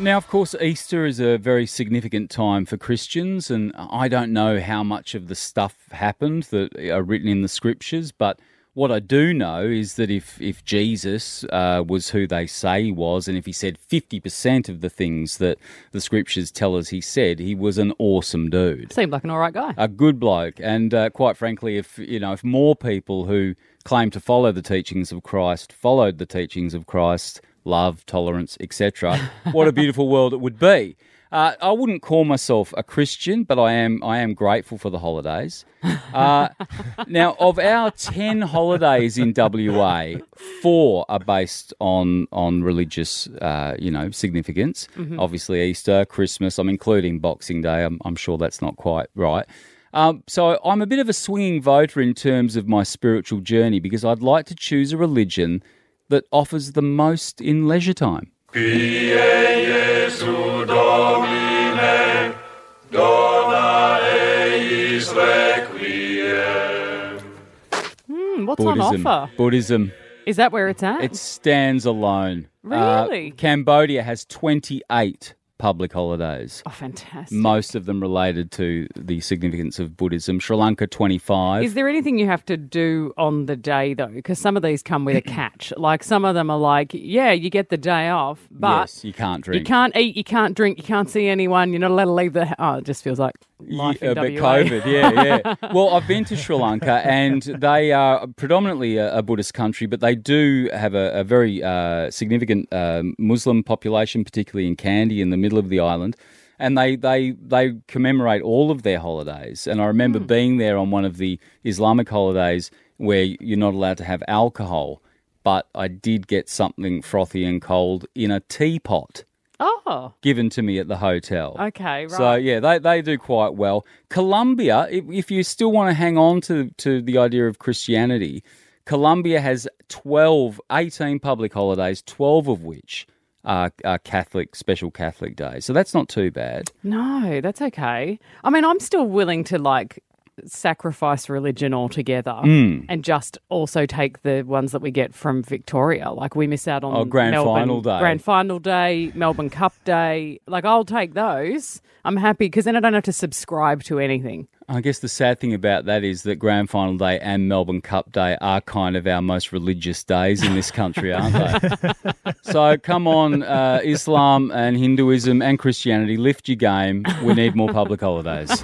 Now, of course, Easter is a very significant time for Christians, and I don't know how much of the stuff happened that are written in the scriptures, but what I do know is that if Jesus was who they say he was, and if he said 50% of the things that the scriptures tell us he said, he was an awesome dude. Seemed like an all right guy. A good bloke. And quite frankly, if more people who claim to follow the teachings of Christ followed the teachings of Christ, love, tolerance, etc., what a beautiful world it would be. I wouldn't call myself a Christian, but I am grateful for the holidays. Now, of our 10 holidays in WA, 4 are based on religious, significance. Mm-hmm. Obviously, Easter, Christmas. I'm including Boxing Day. I'm sure that's not quite right. So I'm a bit of a swinging voter in terms of my spiritual journey because I'd like to choose a religion that offers the most in leisure time. Jesu Domine, dona eis requiem. What's on offer? Buddhism. Is that where it's at? It stands alone. Really? Cambodia has 28 public holidays. Oh, fantastic. Most of them related to the significance of Buddhism. Sri Lanka, 25. Is there anything you have to do on the day, though? Because some of these come with a catch. Like, some of them are like, yeah, you get the day off, but yes, you can't drink. You can't eat, you can't drink, you can't see anyone, you're not allowed to leave the house. Oh, it just feels like life in WA. COVID, yeah. Well, I've been to Sri Lanka, and they are predominantly a Buddhist country, but they do have a very significant Muslim population, particularly in Kandy, in the middle of the island. And they commemorate all of their holidays. And I remember being there on one of the Islamic holidays where you're not allowed to have alcohol, but I did get something frothy and cold in a teapot. Oh. Given to me at the hotel. Okay, right. So, yeah, they do quite well. Colombia, if you still want to hang on to the idea of Christianity, Colombia has 18 public holidays, 12 of which are Catholic, special Catholic days. So that's not too bad. No, that's okay. I mean, I'm still willing to, sacrifice religion altogether and just also take the ones that we get from Victoria. Like, we miss out on Grand Melbourne, Final Day, Melbourne Cup Day. Like, I'll take those. I'm happy because then I don't have to subscribe to anything. I guess the sad thing about that is that Grand Final Day and Melbourne Cup Day are kind of our most religious days in this country, aren't they? So come on, Islam and Hinduism and Christianity, lift your game. We need more public holidays.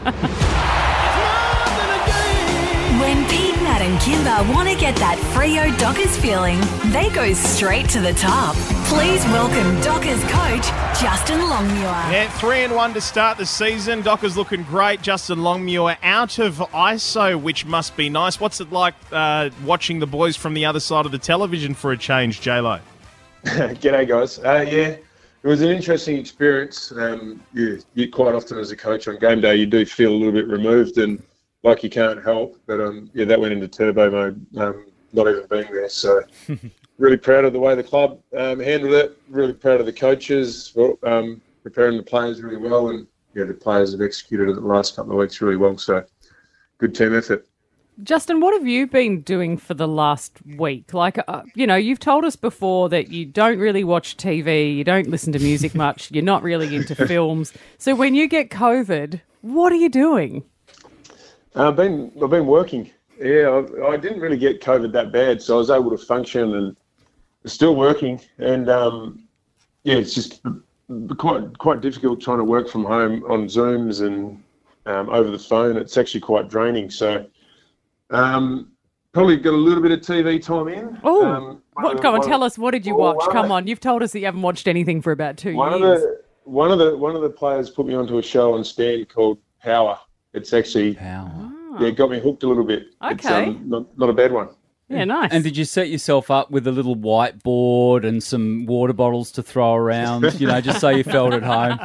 When Pete, Nat and Kimber want to get that Freo Dockers feeling, they go straight to the top. Please welcome Dockers coach, Justin Longmuir. Yeah, 3-1 to start the season. Dockers looking great. Justin Longmuir out of ISO, which must be nice. What's it like watching the boys from the other side of the television for a change, J-Lo? G'day, guys. It was an interesting experience. You quite often as a coach on game day, you do feel a little bit removed and like you can't help, but that went into turbo mode, not even being there. So really proud of the way the club handled it, really proud of the coaches for preparing the players really well, and the players have executed it the last couple of weeks really well, so good team effort. Justin, what have you been doing for the last week? Like, you've told us before that you don't really watch TV, you don't listen to music much, you're not really into films. So when you get COVID, what are you doing? I've been working. Yeah, I didn't really get COVID that bad, so I was able to function and still working. And it's just quite difficult trying to work from home on Zooms and over the phone. It's actually quite draining. So probably got a little bit of TV time in. Oh, come on, tell us, what did you watch? Come on, you've told us that you haven't watched anything for about 2 years. One of the players put me onto a show on Stan called Power. It's actually it got me hooked a little bit. Okay. It's not a bad one. Yeah, nice. And did you set yourself up with a little whiteboard and some water bottles to throw around, just so you felt at home?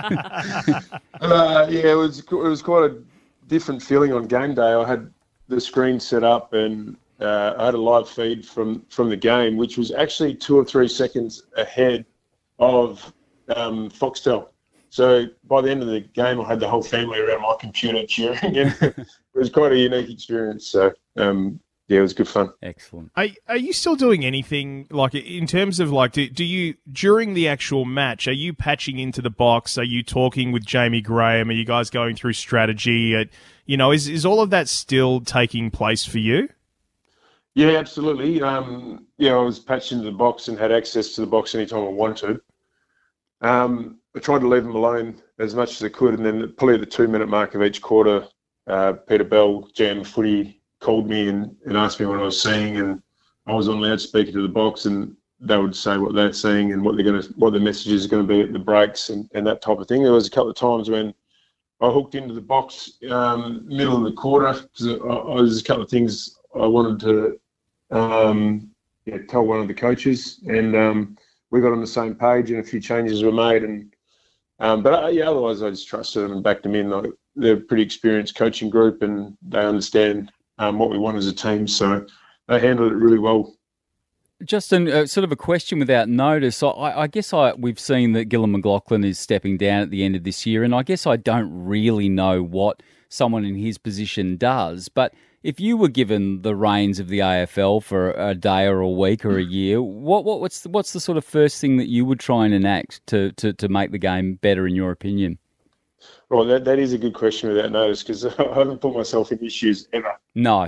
It was quite a different feeling on game day. I had the screen set up and I had a live feed from the game, which was actually 2 or 3 seconds ahead of Foxtel. So by the end of the game, I had the whole family around my computer cheering, and it was quite a unique experience. So, yeah, it was good fun. Excellent. Are you still doing anything, like, in terms of, like, do you, during the actual match, are you patching into the box? Are you talking with Jamie Graham? Are you guys going through strategy? Is all of that still taking place for you? Yeah, absolutely. I was patched into the box and had access to the box anytime I wanted. I tried to leave them alone as much as I could, and then probably at the 2-minute mark of each quarter, Peter Bell, GM Footy, called me and asked me what I was seeing, and I was on loudspeaker to the box, and they would say what they're seeing and what the message is going to be at the breaks and that type of thing. There was a couple of times when I hooked into the box middle of the quarter because there's a couple of things I wanted to tell one of the coaches, and we got on the same page, and a few changes were made, and otherwise I just trusted them and backed them in. They're a pretty experienced coaching group, and they understand what we want as a team, so they handled it really well. Justin, sort of a question without notice. I guess we've seen that Gillon McLachlan is stepping down at the end of this year, and I guess I don't really know what someone in his position does, but if you were given the reins of the AFL for a day or a week or a year, what's the sort of first thing that you would try and enact to make the game better, in your opinion? Well, that is a good question without notice, because I haven't put myself in issues ever. No.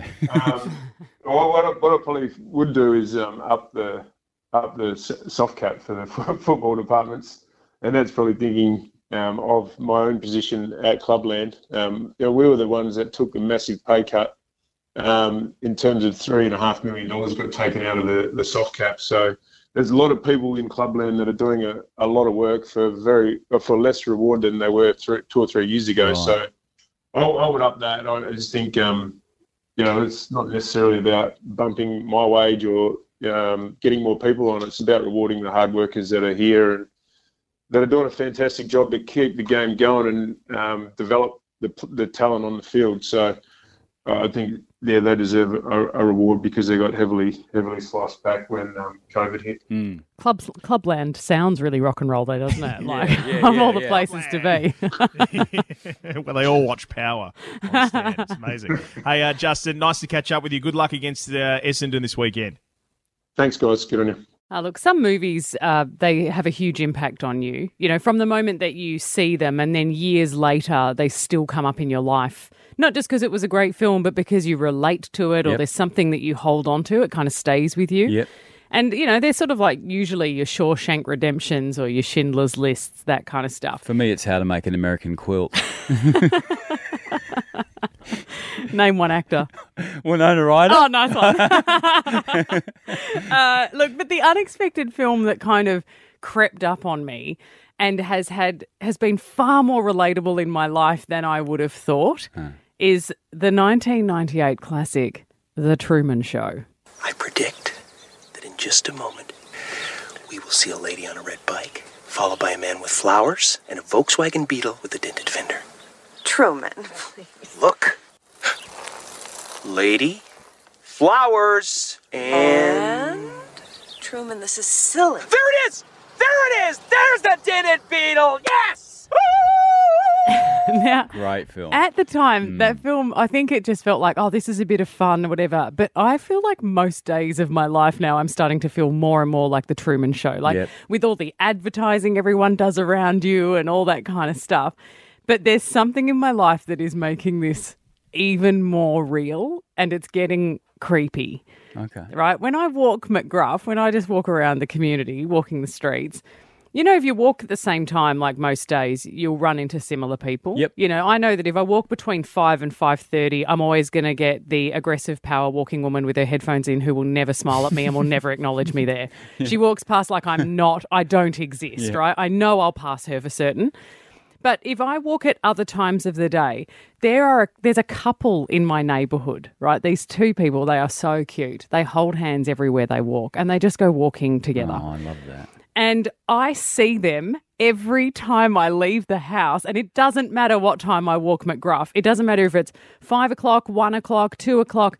What I probably would do is up the soft cap for the football departments, and that's probably thinking of my own position at Clubland. We were the ones that took a massive pay cut in terms of $3.5 million got taken out of the soft cap. So there's a lot of people in Clubland that are doing a lot of work for less reward than they were 2 or 3 years ago. Right. So I would up that. I just think it's not necessarily about bumping my wage or getting more people on. It's about rewarding the hard workers that are here and that are doing a fantastic job to keep the game going and develop the talent on the field. So I think they deserve a reward because they got heavily sliced back when COVID hit. Mm. Clubland sounds really rock and roll, though, doesn't it? Of all the places to be. Well, they all watch Power on Stan. It's amazing. Hey, Justin, nice to catch up with you. Good luck against Essendon this weekend. Thanks, guys. Good on you. Look, some movies, they have a huge impact on you. From the moment that you see them and then years later, they still come up in your life. Not just because it was a great film, but because you relate to it or there's something that you hold on to. It kind of stays with you. Yep. And, they're sort of like usually your Shawshank Redemptions or your Schindler's Lists, that kind of stuff. For me, it's How to Make an American Quilt. Name one actor. Winona Ryder. Oh, nice one. Look, but the unexpected film that kind of crept up on me and has been far more relatable in my life than I would have thought is the 1998 classic, The Truman Show. I predict that in just a moment, we will see a lady on a red bike, followed by a man with flowers and a Volkswagen Beetle with a dented fender. Truman, please. Look. Lady, flowers, and... Truman, this is silly. There it is! There it is! There's the dented Beetle! Yes! Now, great film. At the time, that film, I think it just felt like, this is a bit of fun or whatever. But I feel like most days of my life now, I'm starting to feel more and more like The Truman Show. Like with all the advertising everyone does around you and all that kind of stuff. But there's something in my life that is making this even more real, and it's getting creepy. Okay. Right? When I walk McGruff, when I just walk around the community, walking the streets, if you walk at the same time, like most days, you'll run into similar people. Yep. I know that if I walk between 5 and 5:30, I'm always going to get the aggressive power walking woman with her headphones in who will never smile at me and will never acknowledge me there. She walks past like I don't exist, right? I know I'll pass her for certain. But if I walk at other times of the day, there's a couple in my neighbourhood, right? These two people, they are so cute. They hold hands everywhere they walk and they just go walking together. Oh, I love that. And I see them every time I leave the house, and it doesn't matter what time I walk McGruff. It doesn't matter if it's 5 o'clock, 1 o'clock, 2 o'clock.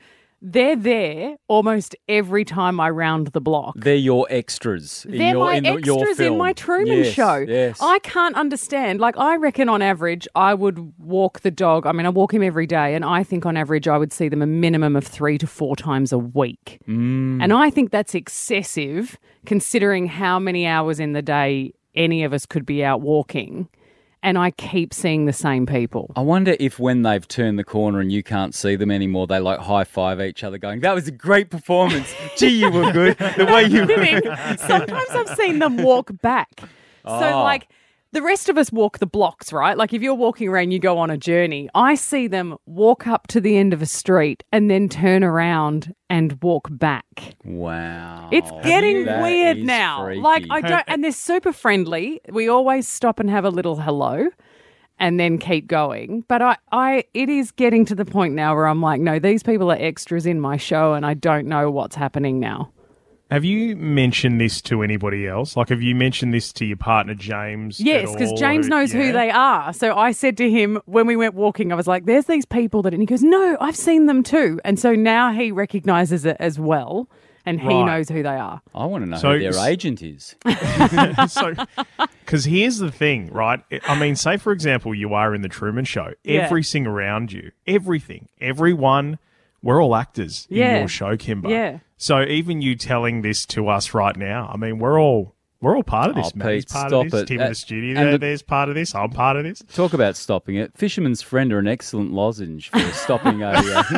they're there almost every time I round the block. They're your extras. They're my extras in my Truman Show. Yes. I can't understand. Like, I reckon on average, I would walk the dog. I mean, I walk him every day, and I think on average I would see them a minimum of 3 to 4 times a week. And I think that's excessive considering how many hours in the day any of us could be out walking. And I keep seeing the same people. I wonder if when they've turned the corner and you can't see them anymore, they like high-five each other going, that was a great performance. Gee, you were good. The way you were. Sometimes I've seen them walk back. So, like, the rest of us walk the blocks, right? Like, if you're walking around, you go on a journey. I see them walk up to the end of a street and then turn around and walk back. Wow. It's getting That weird is now. freaky. Like, I don't, and they're super friendly. We always stop and have a little hello and then keep going. But it is getting to the point now where I'm like, no, these people are extras in my show and I don't know what's happening now. Have you mentioned this to anybody else? Like, have you mentioned this to your partner, James? Yes, because James knows who they are. So I said to him when we went walking, I was like, there's these people that, and he goes, no, I've seen them too. And so now he recognises it as well, and he knows who they are. I want to know who their agent is. Because here's the thing, right? I mean, say, for example, you are in the Truman Show. Yeah. Everything around you, everything, everyone, we're all actors in your show, Kimber. Yeah. So even you telling this to us right now, I mean, we're all part of this, Oh, Matt's Pete, part stop of this. it. Tim in the studio, there's part of this. I'm part of this. Talk about stopping it. Fisherman's Friend are an excellent lozenge for stopping a...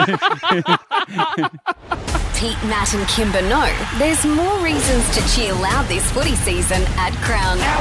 Pete, Matt and Kimber know there's more reasons to cheer loud this footy season at Crown. That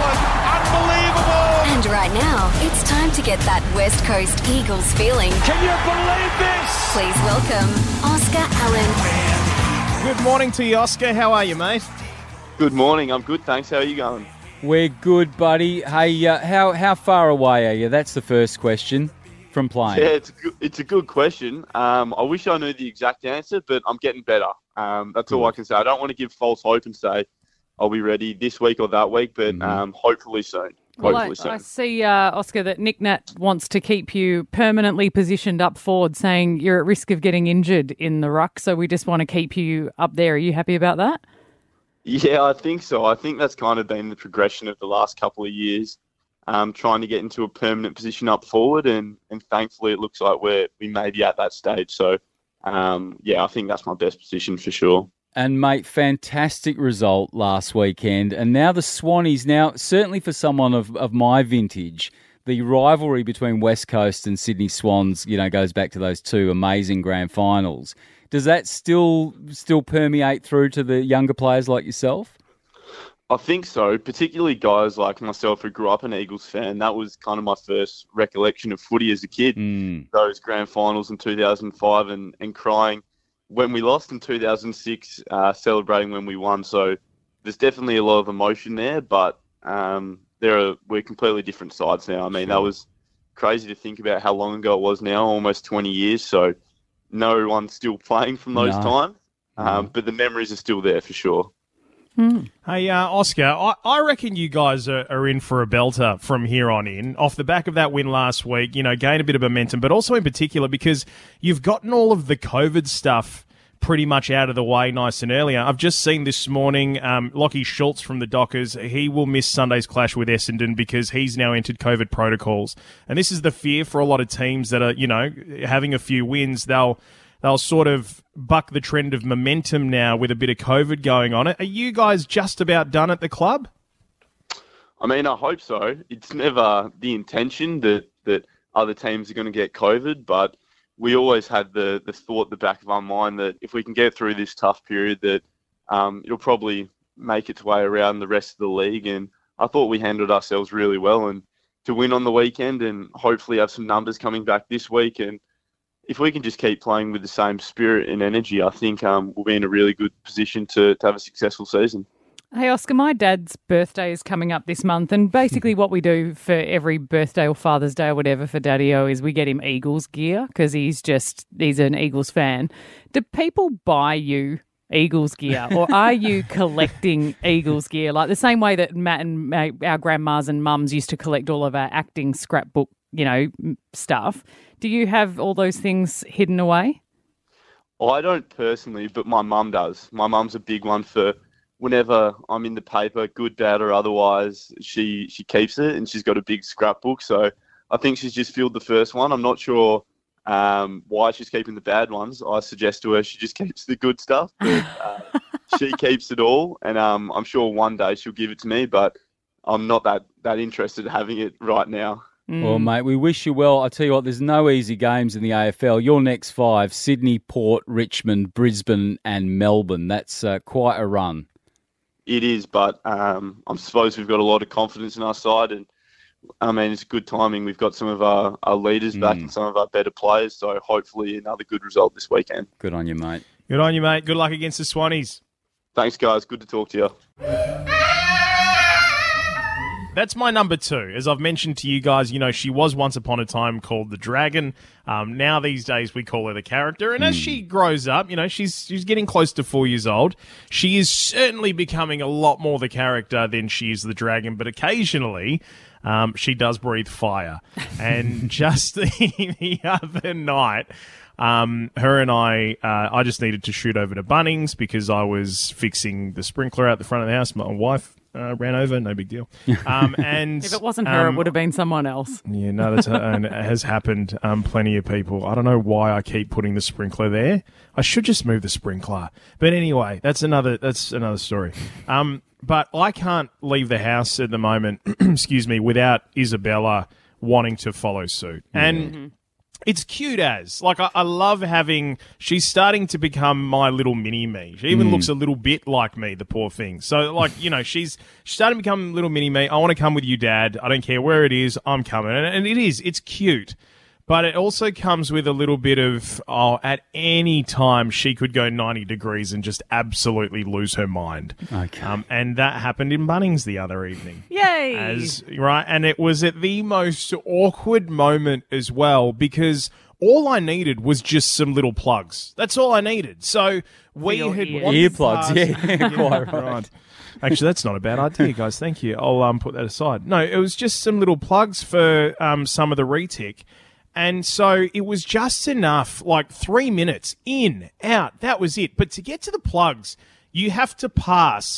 was unbelievable! And right now, it's time to get that West Coast Eagles feeling. Can you believe this? Please welcome Oscar Allen. Good morning to you, Oscar. How are you, mate? Good morning. I'm good, thanks. How are you going? We're good, buddy. Hey, how far away are you? That's the first question from playing. Yeah, it's a good question. I wish I knew the exact answer, but I'm getting better. That's all I can say. I don't want to give false hope and say I'll be ready this week or that week, but hopefully soon. Well, I see, Oscar, that Nick Nat wants to keep you permanently positioned up forward, saying you're at risk of getting injured in the ruck, so we just want to keep you up there. Are you happy about that? Yeah, I think so. I think that's kind of been the progression of the last couple of years, trying to get into a permanent position up forward, and thankfully it looks like we may be at that stage. So, I think that's my best position for sure. And, mate, fantastic result last weekend. And now the Swannies, now certainly for someone of my vintage, the rivalry between West Coast and Sydney Swans, goes back to those two amazing grand finals. Does that still permeate through to the younger players like yourself? I think so, particularly guys like myself who grew up an Eagles fan. That was kind of my first recollection of footy as a kid, those grand finals in 2005 and crying when we lost in 2006, celebrating when we won. So there's definitely a lot of emotion there, but we're completely different sides now. I mean, that was crazy to think about how long ago it was now, almost 20 years. So no one's still playing from those times, but the memories are still there for sure. Hey, Oscar, I reckon you guys are in for a belter from here on in, off the back of that win last week, gain a bit of momentum, but also in particular because you've gotten all of the COVID stuff pretty much out of the way nice and early. I've just seen this morning, Lockie Schultz from the Dockers, he will miss Sunday's clash with Essendon because he's now entered COVID protocols. And this is the fear for a lot of teams that are, having a few wins, they'll sort of buck the trend of momentum now with a bit of COVID going on. Are you guys just about done at the club? I mean, I hope so. It's never the intention that other teams are going to get COVID, but we always had the thought at the back of our mind that if we can get through this tough period, that it'll probably make its way around the rest of the league. And I thought we handled ourselves really well. And to win on the weekend and hopefully have some numbers coming back this week, and if we can just keep playing with the same spirit and energy, I think we'll be in a really good position to have a successful season. Hey, Oscar, my dad's birthday is coming up this month, and basically what we do for every birthday or Father's Day or whatever for Daddy-O is we get him Eagles gear because he's an Eagles fan. Do people buy you Eagles gear, or are you collecting Eagles gear? Like the same way that Matt and our grandmas and mums used to collect all of our acting scrapbook, stuff. Do you have all those things hidden away? I don't personally, but my mum does. My mum's a big one for whenever I'm in the paper, good, bad, or otherwise, she keeps it, and she's got a big scrapbook. So I think she's just filled the first one. I'm not sure why she's keeping the bad ones. I suggest to her she just keeps the good stuff, but she keeps it all, and I'm sure one day she'll give it to me, but I'm not that interested in having it right now. Well, mate, we wish you well. I tell you what, there's no easy games in the AFL. Your next 5, Sydney, Port, Richmond, Brisbane and Melbourne. That's quite a run. It is, but I suppose we've got a lot of confidence in our side, and I mean, it's good timing. We've got some of our leaders back and some of our better players, so hopefully another good result this weekend. Good on you, mate. Good on you, mate. Good luck against the Swannies. Thanks, guys. Good to talk to you. That's my number 2. As I've mentioned to you guys, she was once upon a time called the Dragon. Now these days we call her the Character. And as she grows up, she's getting close to 4 years old. She is certainly becoming a lot more the Character than she is the Dragon. But occasionally, she does breathe fire. And just the other night, her and I just needed to shoot over to Bunnings because I was fixing the sprinkler out the front of the house. My wife ran over, no big deal. And if it wasn't her, it would have been someone else. Yeah, no, and it has happened. Plenty of people. I don't know why I keep putting the sprinkler there. I should just move the sprinkler. But anyway, that's another story. But I can't leave the house at the moment, excuse me, without Isabella wanting to follow suit. And it's cute as. Like, I love having... She's starting to become my little mini-me. She even looks a little bit like me, the poor thing. So, like, she's starting to become little mini-me. I want to come with you, Dad. I don't care where it is. I'm coming. And it is. It's cute. But it also comes with a little bit of, at any time she could go 90 degrees and just absolutely lose her mind. Okay. And that happened in Bunnings the other evening. Yay! Right, and it was at the most awkward moment as well because all I needed was just some little plugs. That's all I needed. So we had earplugs, yeah, quite right. Actually, that's not a bad idea, guys. Thank you. I'll put that aside. No, it was just some little plugs for some of the retic. And so it was just enough, like 3 minutes, in, out, that was it. But to get to the plugs, you have to pass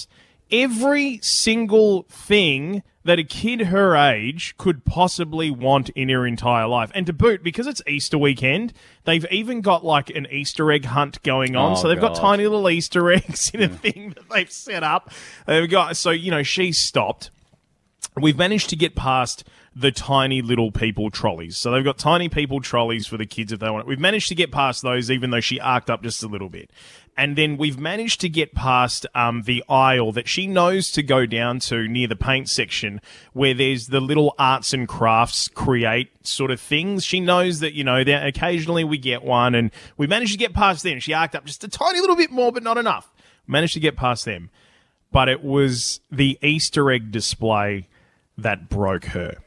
every single thing that a kid her age could possibly want in her entire life. And to boot, because it's Easter weekend, they've even got like an Easter egg hunt going on. So they've got tiny little Easter eggs in a thing that they've set up. They've got, so, she's stopped. We've managed to get past the tiny little people trolleys. So they've got tiny people trolleys for the kids if they want it. We've managed to get past those, even though she arced up just a little bit. And then we've managed to get past the aisle that she knows to go down to near the paint section where there's the little arts and crafts create sort of things. She knows that, that occasionally we get one, and we managed to get past them. She arced up just a tiny little bit more, but not enough. Managed to get past them. But it was the Easter egg display that broke her.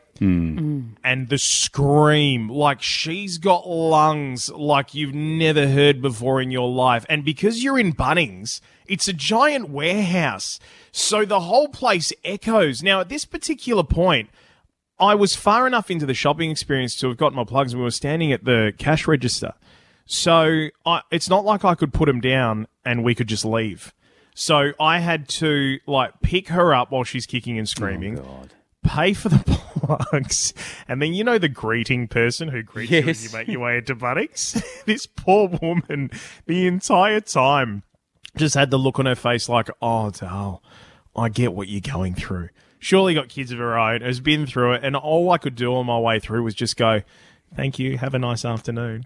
And the scream, like she's got lungs like you've never heard before in your life. And because you're in Bunnings, it's a giant warehouse. So the whole place echoes. Now, at this particular point, I was far enough into the shopping experience to have gotten my plugs, and we were standing at the cash register. So it's not like I could put them down and we could just leave. So I had to pick her up while she's kicking and screaming. Oh, God. Pay for the plugs, and then the greeting person who greets you when you make your way into Bunnings. This poor woman, the entire time, just had the look on her face like, "Oh, Dal, I get what you're going through. Surely got kids of her own, has been through it, and all I could do on my way through was just go, thank you, have a nice afternoon."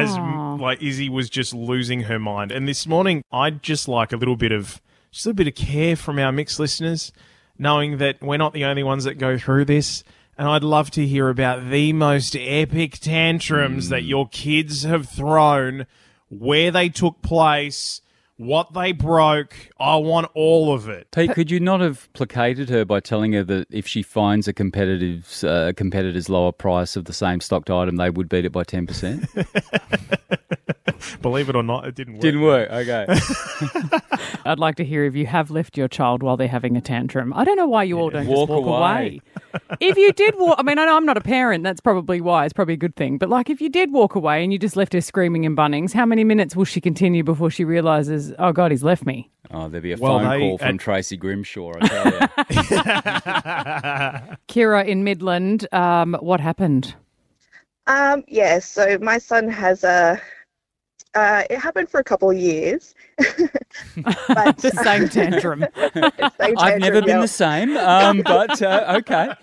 As Izzy was just losing her mind. And this morning, I'd just like a little bit of care from our mixed listeners, knowing that we're not the only ones that go through this. And I'd love to hear about the most epic tantrums that your kids have thrown, where they took place, what they broke. I want all of it. Pete, could you not have placated her by telling her that if she finds a competitor's lower price of the same stocked item, they would beat it by 10%? Believe it or not, it didn't work. Didn't work, okay. I'd like to hear if you have left your child while they're having a tantrum. I don't know why you all don't just walk away. If you did walk, I mean, I know I'm not a parent. That's probably why. It's probably a good thing. But like, if you did walk away and you just left her screaming in Bunnings, how many minutes will she continue before she realises, oh God, he's left me? Oh, there'd be a phone call from Tracy Grimshaw, I tell you. Kira in Midland, what happened? Yeah, so my son has it happened for a couple of years. But, the same tantrum. I've never been the same, but okay.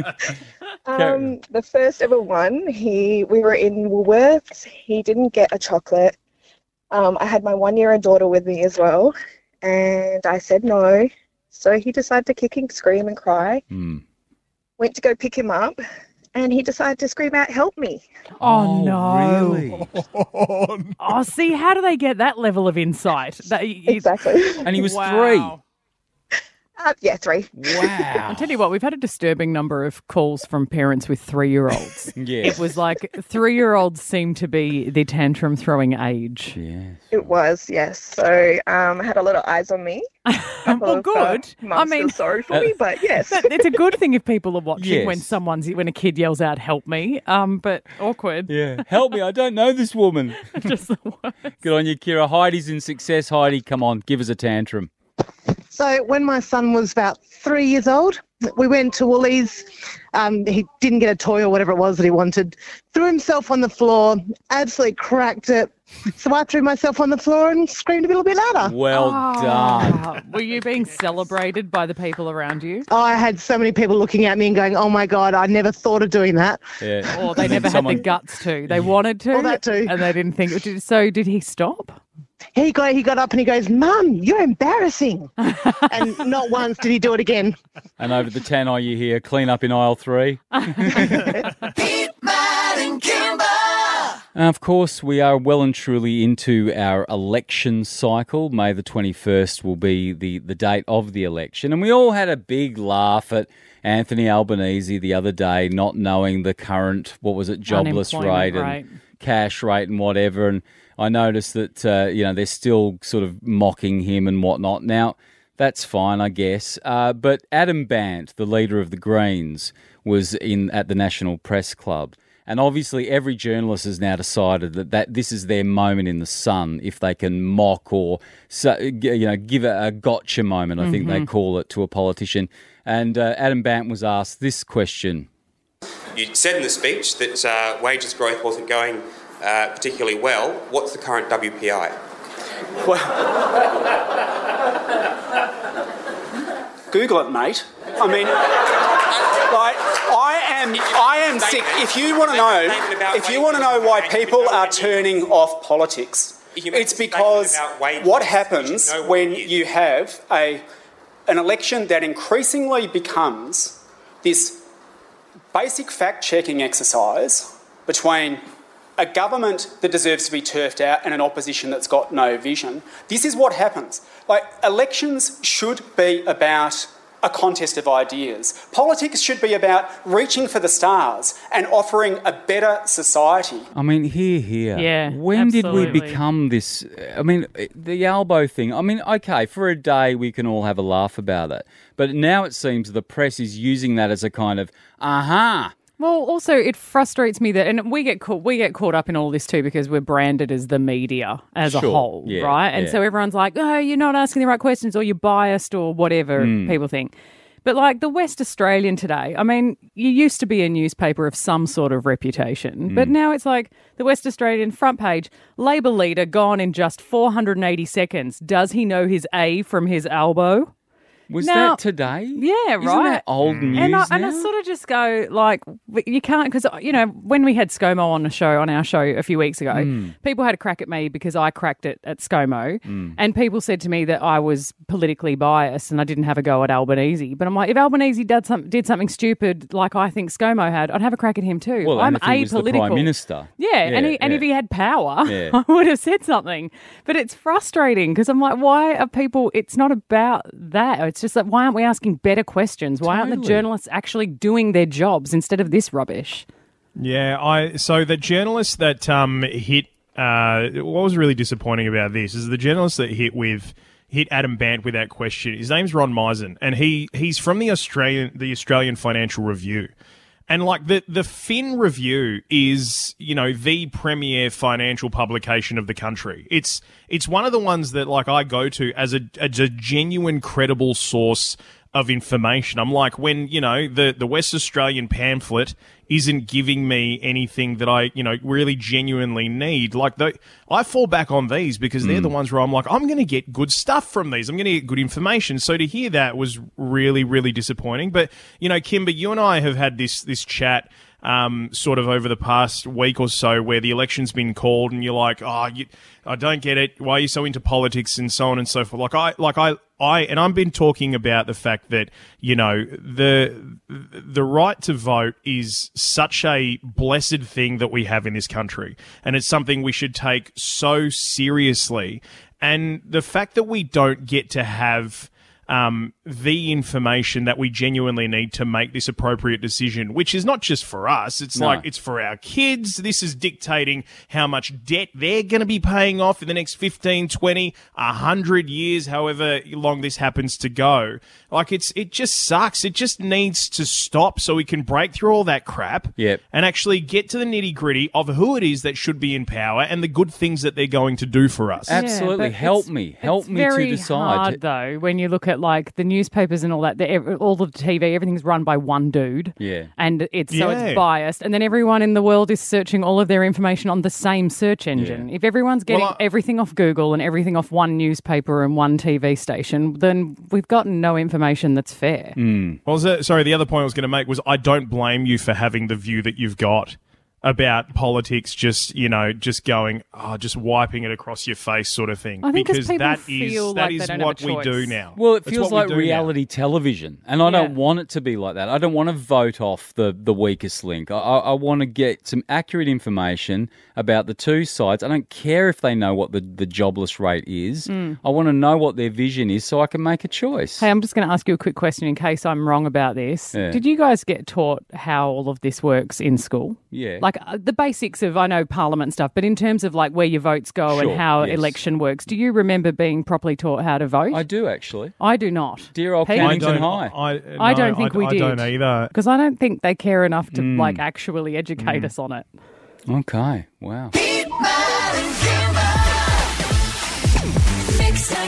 The first ever one, we were in Woolworths. He didn't get a chocolate. I had my 1-year-old daughter with me as well, and I said no. So he decided to kick and scream and cry. Went to go pick him up, and he decided to scream out, "Help me." Oh, no. Really? Oh, see, how do they get that level of insight? Exactly. And he was 3. Yeah, 3. Wow. I'll tell you what, we've had a disturbing number of calls from parents with 3-year-olds. Yes. It was like 3-year-olds seem to be the tantrum throwing age. Yes. It was, yes. So I had a lot of eyes on me. Well, good. I mean, sorry for me, but yes. It's a good thing if people are watching Yes. when a kid yells out, "Help me," but awkward. Yeah. Help me, I don't know this woman. Just the worst. Good on you, Kira. Heidi's in success. Heidi, come on, give us a tantrum. So when my son was about 3 years old, we went to Woolies. He didn't get a toy or whatever it was that he wanted. Threw himself on the floor, absolutely cracked it. So I threw myself on the floor and screamed a little bit louder. Well done. Were you being celebrated by the people around you? I had so many people looking at me and going, "Oh my God, I never thought of doing that." Yeah. Or they never had the guts to. They wanted to. Oh, that too. And they didn't think. So did he stop? He got up and he goes, "Mum, you're embarrassing." And not once did he do it again. And over the tannoy you hear, clean up in aisle 3. Of course, we are well and truly into our election cycle. May the 21st will be the date of the election. And we all had a big laugh at Anthony Albanese the other day, not knowing the current, jobless rate and cash rate and whatever. And I noticed that, they're still sort of mocking him and whatnot. Now, that's fine, I guess. But Adam Bandt, the leader of the Greens, was at the National Press Club. And obviously every journalist has now decided that this is their moment in the sun if they can mock or give a gotcha moment, I think they call it, to a politician. And Adam Bandt was asked this question. You said in the speech that wages growth wasn't going particularly well. What's the current WPI? Well, Google it, mate. I mean, I am sick. If you want to know why people are turning off politics, it's because what happens when you have an election that increasingly becomes this basic fact-checking exercise between a government that deserves to be turfed out and an opposition that's got no vision. This is what happens. Elections should be about a contest of ideas. Politics should be about reaching for the stars and offering a better society. I mean, here. Yeah, when absolutely. did we become this? I mean, the Albo thing. I mean, okay, for a day we can all have a laugh about it. But now it seems the press is using that as a kind of, Well, also it frustrates me that, and we get caught up in all this too because we're branded as the media as a whole, right? And so everyone's like, "Oh, you're not asking the right questions, or you're biased, or whatever people think." But like the West Australian today, I mean, you used to be a newspaper of some sort of reputation, but now it's like the West Australian front page, Labor leader gone in just 480 seconds. Does he know his A from his elbow? Was that today? Yeah, right. Isn't that old news and now? I sort of just go, like, you can't, because, when we had ScoMo on our show a few weeks ago, people had a crack at me because I cracked it at ScoMo, and people said to me that I was politically biased and I didn't have a go at Albanese. But I'm like, if Albanese did something stupid like I think ScoMo had, I'd have a crack at him too. Well, I'm and if he was the Prime Minister. Yeah, and if he had power, I would have said something. But it's frustrating because I'm like, why are people, it's not about that. It's just like, why aren't we asking better questions? Why aren't the journalists actually doing their jobs instead of this rubbish? Yeah, so the journalist that hit, what was really disappointing about this is the journalist that hit with, hit Adam Bant with that question. His name's Ron Misen, and he's from the Australian Financial Review. And like the Fin Review is, the premier financial publication of the country. It's one of the ones that like I go to as a genuine, credible source of information. I'm like, when, the West Australian pamphlet isn't giving me anything that I, really genuinely need. Like, I fall back on these because they're the ones where I'm like, I'm going to get good stuff from these. I'm going to get good information. So to hear that was really, really disappointing. But, Kimber, you and I have had this chat sort of over the past week or so where the election's been called and you're like, I don't get it. Why are you so into politics and so on and so forth? And I've been talking about the fact that, the right to vote is such a blessed thing that we have in this country. And it's something we should take so seriously. And the fact that we don't get to have the information that we genuinely need to make this appropriate decision, which is not just for us. It's like it's for our kids. This is dictating how much debt they're going to be paying off in the next 15, 20, 100 years, however long this happens to go. Like, it just sucks. It just needs to stop so we can break through all that crap and actually get to the nitty-gritty of who it is that should be in power and the good things that they're going to do for us. Absolutely. Help me to decide. It's very hard, though, when you look at like the newspapers and all that, all the TV, everything's run by one dude. Yeah. And it's biased. And then everyone in the world is searching all of their information on the same search engine. If everyone's getting everything off Google and everything off one newspaper and one TV station, then we've got no information that's fair. Well, the other point I was going to make was I don't blame you for having the view that you've got about politics, just going, just wiping it across your face sort of thing. I think because that is what we do now. Well, it feels like reality television, and I don't want it to be like that. I don't want to vote off the weakest link. I want to get some accurate information about the two sides. I don't care if they know what the jobless rate is. I want to know what their vision is so I can make a choice. Hey, I'm just going to ask you a quick question in case I'm wrong about this. Yeah. Did you guys get taught how all of this works in school? Yeah. Like the basics of, I know, Parliament stuff, but in terms of like where your votes go and how election works, do you remember being properly taught how to vote? I do, actually. I do not. Dear old Cannington High. I don't think we did. I don't either. Because I don't think they care enough to like actually educate us on it. Okay, wow. Mix